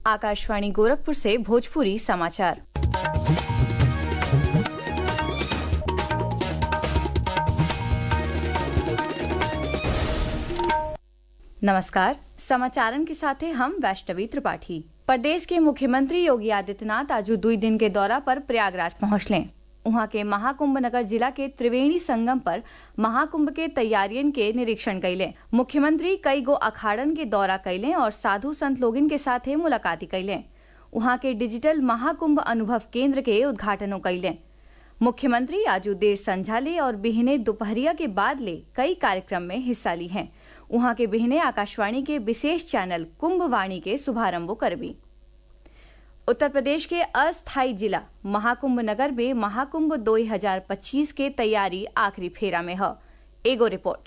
आकाशवाणी गोरखपुर से भोजपुरी समाचार। नमस्कार, समाचारन के साथ हैं हम वैष्णवी त्रिपाठी। प्रदेश के मुख्यमंत्री योगी आदित्यनाथ आज 2 दिन के दौरा पर प्रयागराज पहुंचले। वहां के महाकुंभ नगर जिला के त्रिवेणी संगम पर महाकुंभ के तैयारियन के निरीक्षण कैले। मुख्यमंत्री कई गो अखाड़न के दौरा कैले और साधु संत लोगन के साथ मुलाकाती कैले। वहां के डिजिटल महाकुंभ अनुभव केंद्र के उद्घाटनों कैले। मुख्यमंत्री आज देर संझाले और बिहने दोपहरिया के बाद ले कई कार्यक्रम में हिस्सा ली हैं। वहां के बिहने आकाशवाणी के विशेष चैनल कुंभवाणी के शुभारंभ करबी। उत्तर प्रदेश के अस्थायी जिला महाकुंभ नगर में महाकुंभ 2025 के तैयारी आखिरी फेरा में है। एगो रिपोर्ट।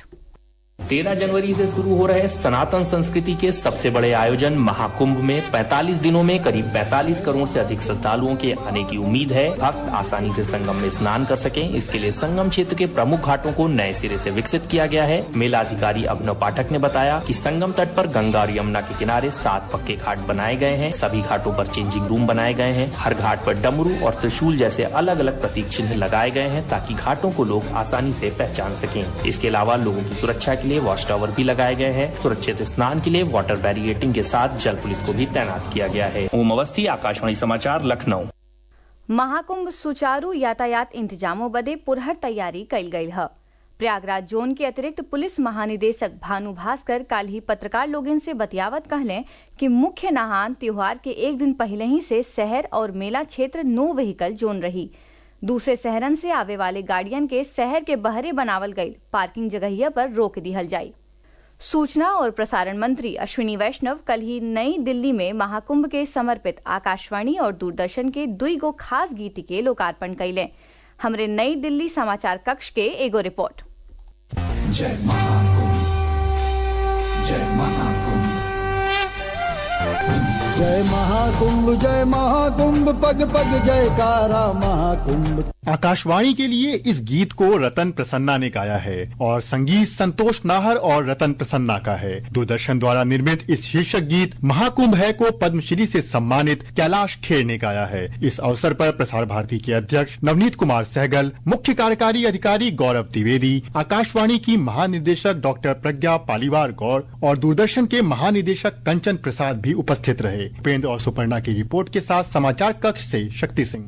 13 जनवरी से शुरू हो रहे सनातन संस्कृति के सबसे बड़े आयोजन महाकुंभ में 45 दिनों में करीब 45 करोड़ से अधिक श्रद्धालुओं के आने की उम्मीद है। भक्त आसानी से संगम में स्नान कर सकें, इसके लिए संगम क्षेत्र के प्रमुख घाटों को नए सिरे से विकसित किया गया है। मेला अधिकारी अभिनव पाठक ने बताया कि संगम तट पर गंगा और यमुना के किनारे 7 पक्के घाट बनाए गए हैं। सभी घाटों पर चेंजिंग रूम बनाए गए हैं। हर घाट पर डमरू और त्रिशूल जैसे अलग अलग प्रतीक चिन्ह लगाए गए हैं ताकि घाटों को लोग आसानी से पहचान सकें। इसके अलावा लोगों की सुरक्षा के लिए वॉच टावर भी लगाए गए हैं। सुरक्षित स्नान के लिए वाटर बैरिकेडिंग के साथ जल पुलिस को भी तैनात किया गया है। ओम अवस्थी, आकाशवाणी समाचार, लखनऊ। महाकुंभ सुचारू यातायात इंतजामों बदे पुरहर तैयारी कैल गई है। प्रयागराज जोन के अतिरिक्त पुलिस महानिदेशक भानु भास्कर कल ही पत्रकार लोगन से बतियावत कहले कि मुख्य नहान त्योहार के एक दिन पहले ही से शहर और मेला क्षेत्र नो व्हीकल जोन रही। दूसरे शहरन से आवे वाले गाड़ियन के शहर के बहरे बनावल गई पार्किंग जगहिया पर रोक दिहल जाई। सूचना और प्रसारण मंत्री अश्विनी वैष्णव कल ही नई दिल्ली में महाकुंभ के समर्पित आकाशवाणी और दूरदर्शन के 2 गो खास गीत के लोकार्पण कैले। हमरे नई दिल्ली समाचार कक्ष के एगो रिपोर्ट। जय महाकुंभ, जय महाकुंभ, जय महाकुंभ, जय महाकुंभ, पग पग जयकारा महाकुंभ। आकाशवाणी के लिए इस गीत को रतन प्रसन्ना ने गाया है और संगीत संतोष नाहर और रतन प्रसन्ना का है। दूरदर्शन द्वारा निर्मित इस शीर्षक गीत महाकुंभ है को पद्मश्री से सम्मानित कैलाश खेर ने गाया है। इस अवसर पर प्रसार भारती के अध्यक्ष नवनीत कुमार सहगल, मुख्य कार्यकारी अधिकारी गौरव द्विवेदी, आकाशवाणी की महानिदेशक डॉक्टर प्रज्ञा पालीवार गौर और दूरदर्शन के महानिदेशक कंचन प्रसाद भी उपस्थित रहे। उपेंद्र और सुपर्णा की रिपोर्ट के साथ समाचार कक्ष से शक्ति सिंह।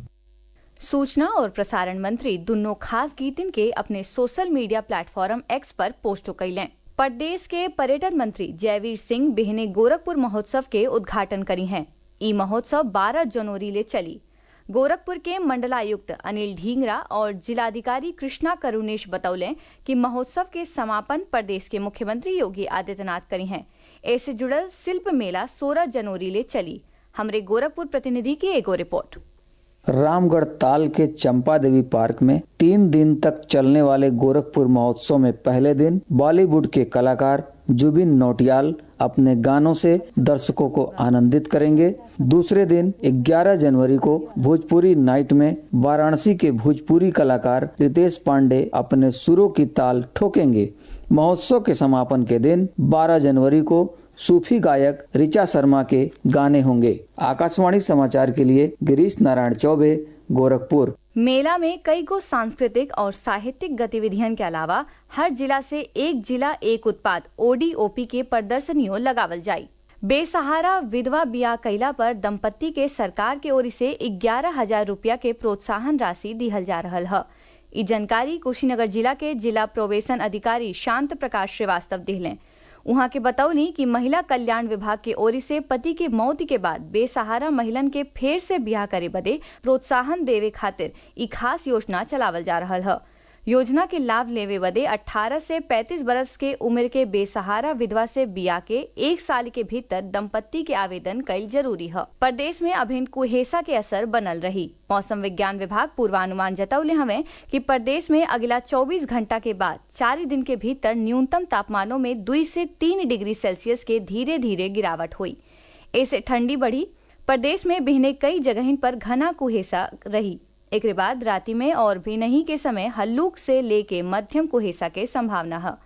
सूचना और प्रसारण मंत्री दोनों खास गीतन के अपने सोशल मीडिया प्लेटफॉर्म एक्स पर पोस्ट कैले। प्रदेश के पर्यटन मंत्री जयवीर सिंह बिहने गोरखपुर महोत्सव के उद्घाटन करी हैं। ई महोत्सव 12 जनवरी ले चली। गोरखपुर के मंडलायुक्त अनिल ढींगरा और जिलाधिकारी कृष्णा करुणेश बतौले कि महोत्सव के समापन प्रदेश के मुख्यमंत्री योगी आदित्यनाथ करी हैं। ऐसे जुड़ल शिल्प मेला 16 जनवरी ले चली। हमरे गोरखपुर प्रतिनिधि की एगो रिपोर्ट। रामगढ़ ताल के चंपा देवी पार्क में 3 दिन तक चलने वाले गोरखपुर महोत्सव में पहले दिन बॉलीवुड के कलाकार जुबिन नौटियाल अपने गानों से दर्शकों को आनंदित करेंगे। दूसरे दिन 11 जनवरी को भोजपुरी नाइट में वाराणसी के भोजपुरी कलाकार रितेश पांडे अपने सुरों की ताल ठोकेंगे। महोत्सव के समापन के दिन 12 जनवरी को सूफी गायक ऋचा शर्मा के गाने होंगे। आकाशवाणी समाचार के लिए गिरीश नारायण चौबे, गोरखपुर। मेला में कई गो सांस्कृतिक और साहित्यिक गतिविधियों के अलावा हर जिला से एक जिला एक उत्पाद ODOP के प्रदर्शनियों लगावल जाये। बेसहारा विधवा बियाह कैला पर दंपत्ति के सरकार के ओर से 11,000 रुपया के प्रोत्साहन राशि दिहल जा रहा है। ये जानकारी कुशीनगर जिला के जिला प्रोबेशन अधिकारी शांत प्रकाश श्रीवास्तव दिहले। उहाँ के बतौनी कि महिला कल्याण विभाग के ओर से पति के मौत के बाद बेसहारा महिलन के फेर से ब्याह करे बदे प्रोत्साहन देवे खातिर ई खास योजना चलावल जा रहा है। योजना के लाभ लेवे बदे 18 से 35 बरस के उम्र के बेसहारा विधवा से बिया के 1 साल के भीतर दंपत्ति के आवेदन कईल जरूरी है। प्रदेश में अभिन्न कुहेसा के असर बनल रही। मौसम विज्ञान विभाग पूर्वानुमान जतौले हवे कि प्रदेश में अगला 24 घंटा के बाद 4 दिन के भीतर न्यूनतम तापमानों में 2 से 3 डिग्री सेल्सियस के धीरे धीरे गिरावट हुई। ऐसे ठंडी बढ़ी। प्रदेश में बिहने कई जगह पर घना कुहेसा रही। एक बाद राति में और भी नहीं के समय हल्लुक से लेके मध्यम कुहेसा के संभावना है।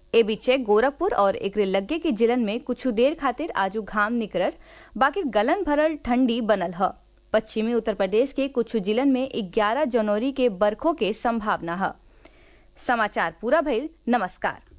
ए बीचे गोरखपुर और एकरे लग्गे के जिलन में कुछ देर खातिर आजू घाम निकलर, बाकी गलन भरल ठंडी बनल है। पश्चिमी उत्तर प्रदेश के कुछ जिलन में 11 जनवरी के बरखों के संभावना है। समाचार पूरा भइल। नमस्कार।